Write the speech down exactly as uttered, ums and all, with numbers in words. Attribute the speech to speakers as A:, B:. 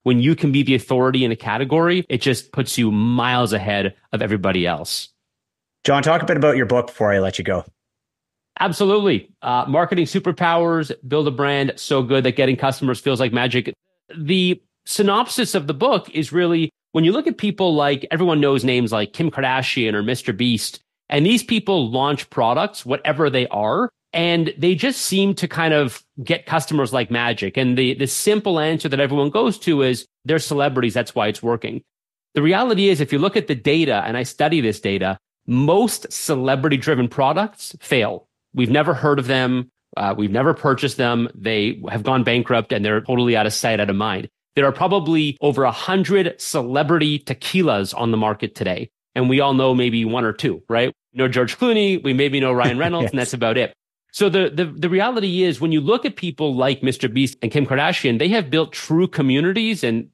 A: when you can be the authority in a category, it just puts you miles ahead of everybody else.
B: John, talk a bit about your book before I let you go.
A: Absolutely. Uh, Marketing Superpowers, Build a Brand So Good That Getting Customers Feels Like Magic. The synopsis of the book is really, when you look at people like, everyone knows names like Kim Kardashian or Mister Beast, and these people launch products, whatever they are, and they just seem to kind of get customers like magic. And the, the simple answer that everyone goes to is they're celebrities. That's why it's working. The reality is, if you look at the data, and I study this data, most celebrity-driven products fail. We've never heard of them. Uh, we've never purchased them. They have gone bankrupt and they're totally out of sight, out of mind. There are probably over a hundred celebrity tequilas on the market today. And we all know maybe one or two, right? We know George Clooney, we maybe know Ryan Reynolds, yes. And that's about it. So the, the, the reality is, when you look at people like Mister Beast and Kim Kardashian, they have built true communities and